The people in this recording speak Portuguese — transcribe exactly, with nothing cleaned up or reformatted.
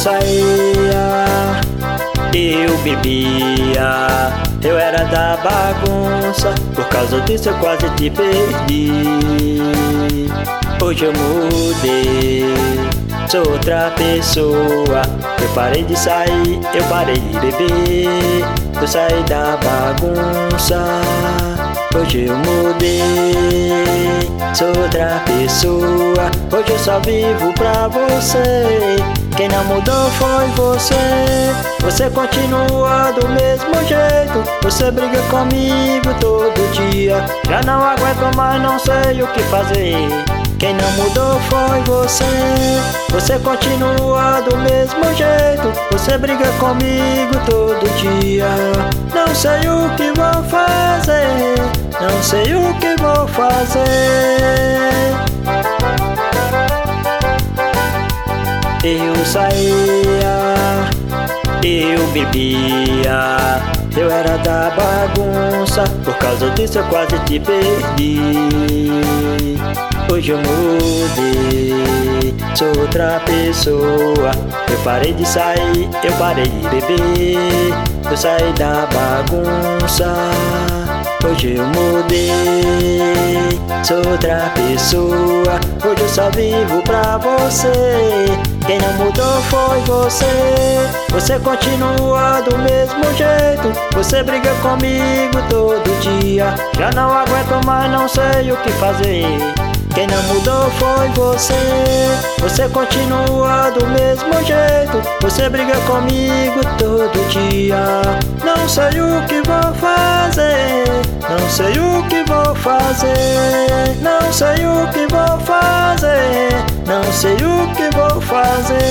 saía, eu bebia, eu era da bagunça, por causa disso eu quase te perdi. Hoje eu mudei, sou outra pessoa. Eu parei de sair, eu parei de beber, eu saí da bagunça. Hoje eu mudei, sou outra pessoa. Hoje eu só vivo pra você. Quem não mudou foi você. Você continua do mesmo jeito, você briga comigo todo dia. Já não aguento mais, não sei o que fazer. Quem não mudou foi você. Você continua do mesmo jeito, você briga comigo todo dia. Não sei o que vou fazer, não sei o que vou fazer. Eu saía, eu bebia, eu era da bagunça, por causa disso eu quase te perdi. Hoje eu mudei, sou outra pessoa. Eu parei de sair, eu parei de beber, eu saí da bagunça. Hoje eu mudei, sou outra pessoa. Hoje eu só vivo pra você. Quem não mudou foi você. Você continua do mesmo jeito, você briga comigo todo dia. Já não aguento mais, não sei o que fazer. Quem não mudou foi você. Você continua do mesmo jeito, você briga comigo todo dia. Não sei o que vou fazer, não sei o que vou fazer, não sei o que vou fazer, não sei o que vou fazer.